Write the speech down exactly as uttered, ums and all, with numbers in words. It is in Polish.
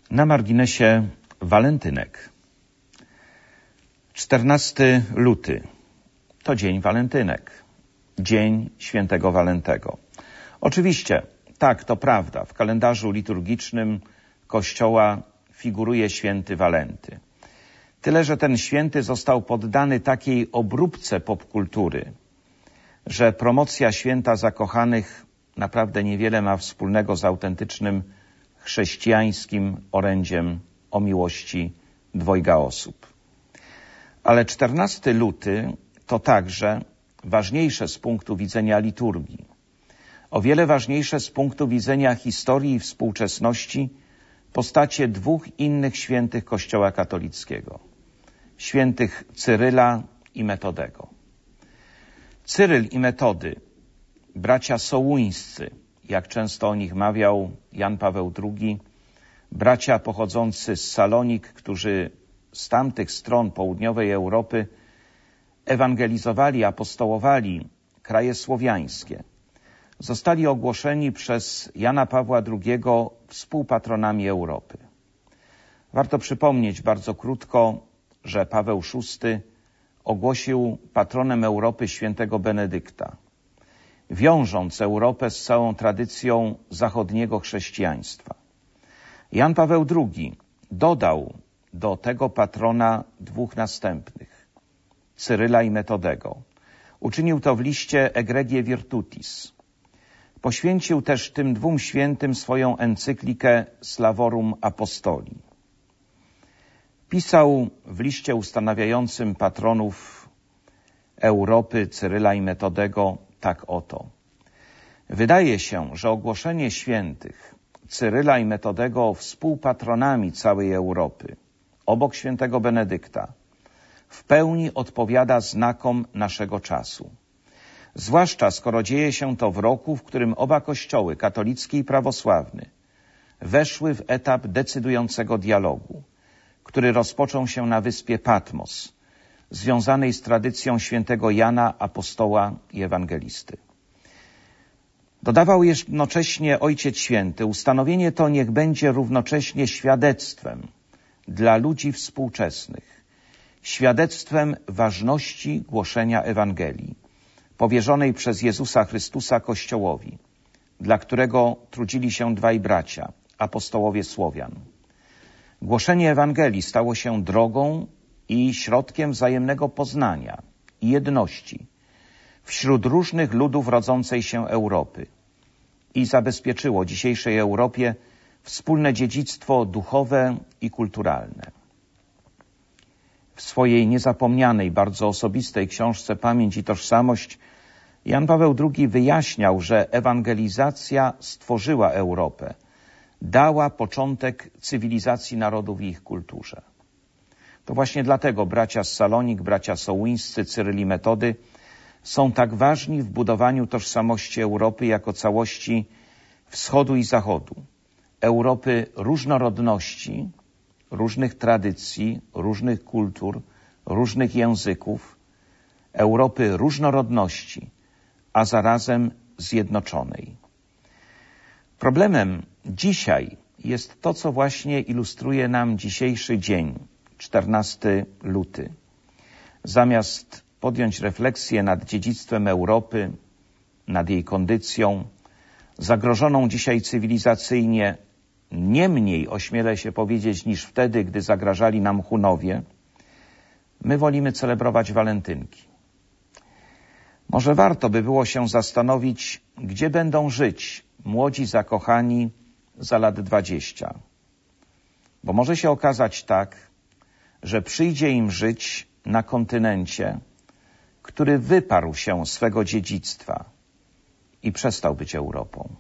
Na marginesie walentynek. czternasty luty to dzień walentynek, dzień świętego Walentego. Oczywiście, tak, to prawda, w kalendarzu liturgicznym Kościoła figuruje święty Walenty. Tyle, że ten święty został poddany takiej obróbce popkultury, że promocja święta zakochanych naprawdę niewiele ma wspólnego z autentycznym chrześcijańskim orędziem o miłości dwojga osób. Ale czternasty luty to także ważniejsze z punktu widzenia liturgii, o wiele ważniejsze z punktu widzenia historii i współczesności postacie dwóch innych świętych Kościoła katolickiego, świętych Cyryla i Metodego. Cyryl i Metody, bracia sołuńscy, jak często o nich mawiał Jan Paweł drugi, bracia pochodzący z Salonik, którzy z tamtych stron południowej Europy ewangelizowali, apostołowali kraje słowiańskie, zostali ogłoszeni przez Jana Pawła drugiego współpatronami Europy. Warto przypomnieć bardzo krótko, że Paweł szósty ogłosił patronem Europy świętego Benedykta, wiążąc Europę z całą tradycją zachodniego chrześcijaństwa. Jan Paweł drugi dodał do tego patrona dwóch następnych, Cyryla i Metodego. Uczynił to w liście Egregie Virtutis. Poświęcił też tym dwóm świętym swoją encyklikę Slavorum Apostoli. Pisał w liście ustanawiającym patronów Europy Cyryla i Metodego tak oto. Wydaje się, że ogłoszenie świętych Cyryla i Metodego współpatronami całej Europy, obok świętego Benedykta, w pełni odpowiada znakom naszego czasu. Zwłaszcza skoro dzieje się to w roku, w którym oba kościoły, katolicki i prawosławny, weszły w etap decydującego dialogu, który rozpoczął się na wyspie Patmos, związanej z tradycją świętego Jana, apostoła i ewangelisty. Dodawał jednocześnie Ojciec Święty, ustanowienie to niech będzie równocześnie świadectwem dla ludzi współczesnych, świadectwem ważności głoszenia Ewangelii, powierzonej przez Jezusa Chrystusa Kościołowi, dla którego trudzili się dwaj bracia, apostołowie Słowian. Głoszenie Ewangelii stało się drogą i środkiem wzajemnego poznania i jedności wśród różnych ludów rodzącej się Europy i zabezpieczyło dzisiejszej Europie wspólne dziedzictwo duchowe i kulturalne. W swojej niezapomnianej, bardzo osobistej książce Pamięć i Tożsamość Jan Paweł drugi wyjaśniał, że ewangelizacja stworzyła Europę, dała początek cywilizacji narodów i ich kulturze. To właśnie dlatego bracia z Salonik, bracia sołuńscy, Cyryl i Metody są tak ważni w budowaniu tożsamości Europy jako całości wschodu i zachodu, Europy różnorodności, różnych tradycji, różnych kultur, różnych języków, Europy różnorodności, a zarazem zjednoczonej. Problemem dzisiaj jest to, co właśnie ilustruje nam dzisiejszy dzień, czternasty luty. Zamiast podjąć refleksję nad dziedzictwem Europy, nad jej kondycją, zagrożoną dzisiaj cywilizacyjnie, nie mniej, ośmielę się powiedzieć, niż wtedy, gdy zagrażali nam Hunowie, my wolimy celebrować walentynki. Może warto by było się zastanowić, gdzie będą żyć młodzi zakochani za lat dwadzieścia. Bo może się okazać tak, że przyjdzie im żyć na kontynencie, który wyparł się swego dziedzictwa i przestał być Europą.